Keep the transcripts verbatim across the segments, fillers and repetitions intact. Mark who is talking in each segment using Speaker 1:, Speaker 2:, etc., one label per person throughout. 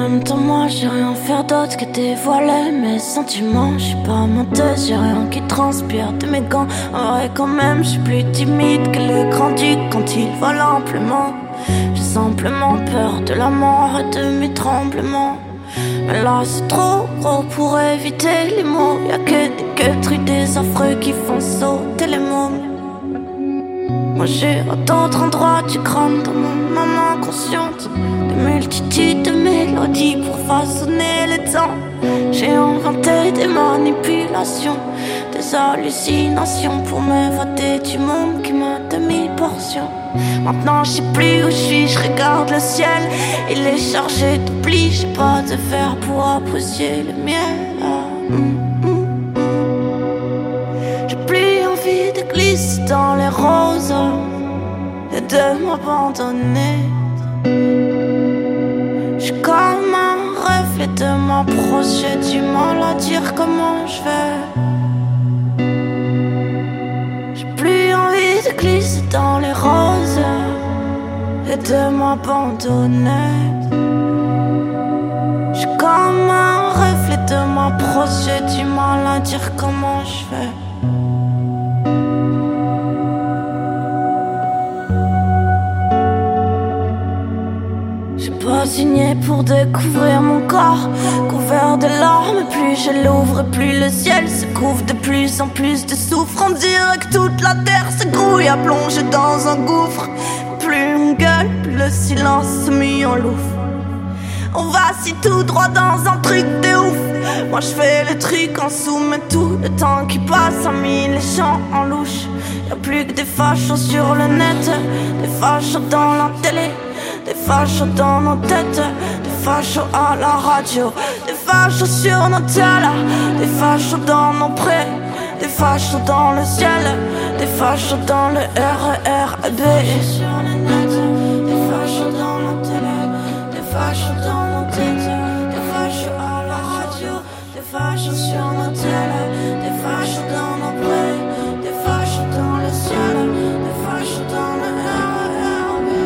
Speaker 1: même temps moi j'ai rien faire d'autre que dévoiler mes sentiments. Je suis pas menteuse, j'ai rien qui transpire de mes gants. En vrai quand même je suis plus timide que le grand-duc quand il vole amplement. J'ai simplement peur de la mort et de mes tremblements. Mais là c'est trop gros pour éviter les mots. Y'a que des gueuteries, des affreux qui font sauter les mots. Moi j'ai à d'autres endroits du crâne dans mon âme inconsciente. Des multitudes de mélodies pour façonner les temps. J'ai inventé des manipulations, des hallucinations pour m'évader du monde qui m'a demi-portion. Maintenant je sais plus où je suis, je regarde le ciel. Il est chargé de plis, j'ai pas de verre pour apprécier le miel. Ah, mm, mm. J'ai plus envie de glisser dans les roses et de m'abandonner. J'suis comme un reflet de ma prose, j'ai du mal à dire comment je vais. J'ai plus envie de glisser dans les roses et de m'abandonner. J'suis comme un reflet de ma prose, j'ai du mal à dire comment je vais. Pas signé pour découvrir mon corps couvert de larmes. Plus je l'ouvre, plus le ciel se couvre de plus en plus de soufre. On dirait que toute la terre se grouille à plonger dans un gouffre. Plus on gueule, plus le silence se met en louche. On vacille tout droit dans un truc de ouf. Moi je fais le truc en sous, mais tout le temps qui passe a mis les champs en louche. Y'a plus que des fachos sur le net, des fachos dans la télé, des fachos dans nos têtes, des fachos à la radio, des fachos sur nos télés, des fachos dans nos prés, des fachos dans le ciel, des fachos dans le R E R B. Sur le net, des fachos dans la télé, des fachos dans nos têtes, des fachos à la radio, des fachos sur nos télés, des fachos dans nos prés, des fachos dans le ciel, des fachos dans le R E R B.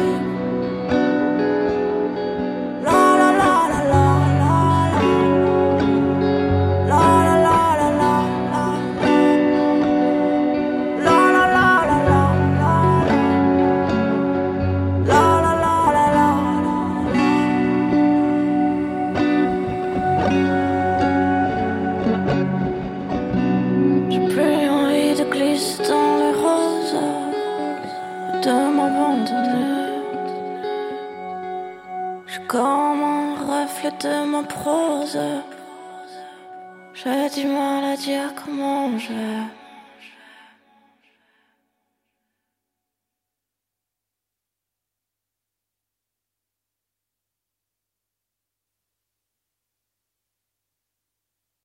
Speaker 1: J'ai plus envie de glisser dans les roses, de m'abandonner. J'suis comme un reflet de ma prose. J'ai du mal à dire comment je vais.